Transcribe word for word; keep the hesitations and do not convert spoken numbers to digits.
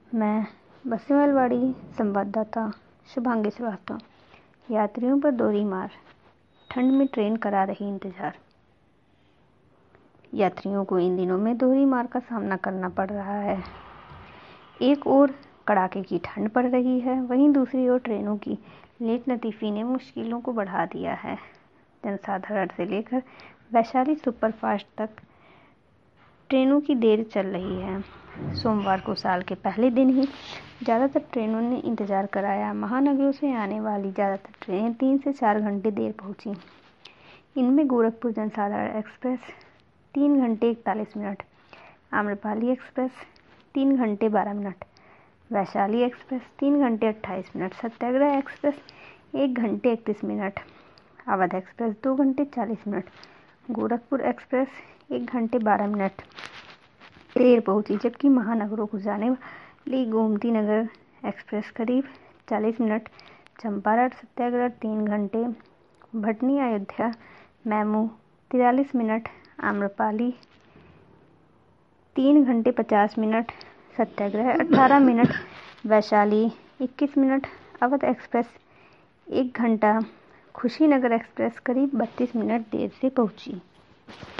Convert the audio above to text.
मैं बसीमलवाड़ी संवाददाता शुभांगी श्रीवास्तव। यात्रियों पर दोहरी मार, ठंड में ट्रेन करा रही इंतजार। यात्रियों को इन दिनों में दोहरी मार का सामना करना पड़ रहा है। एक ओर कड़ाके की ठंड पड़ रही है, वहीं दूसरी ओर ट्रेनों की लेट लतीफ़ी ने मुश्किलों को बढ़ा दिया है। जनसाधारण से लेकर वैशाली सुपरफास्ट तक ट्रेनों की देर चल रही है। सोमवार को साल के पहले दिन ही ज़्यादातर ट्रेनों ने इंतजार कराया। महानगरों से आने वाली ज़्यादातर ट्रेनें तीन से चार घंटे देर पहुंची। इनमें गोरखपुर जनसाधारण एक्सप्रेस तीन घंटे इकतालीस मिनट, आम्रपाली एक्सप्रेस तीन घंटे बारह मिनट, वैशाली एक्सप्रेस तीन घंटे अट्ठाईस मिनट, सत्याग्रह एक्सप्रेस एक घंटे इकतीस मिनट, अवध एक्सप्रेस दो घंटे चालीस मिनट, गोरखपुर एक्सप्रेस एक घंटे बारह मिनट देर पहुंची, जबकि महानगरों को जाने वाली गोमती नगर एक्सप्रेस करीब चालीस मिनट, चंपारण सत्याग्रह तीन घंटे, भटनी अयोध्या मैमू तिरालीस मिनट, आम्रपाली तीन घंटे पचास मिनट, सत्याग्रह अठारह मिनट, वैशाली इक्कीस मिनट, अवध एक्सप्रेस एक घंटा, खुशीनगर एक्सप्रेस करीब बत्तीस मिनट देर से पहुंची।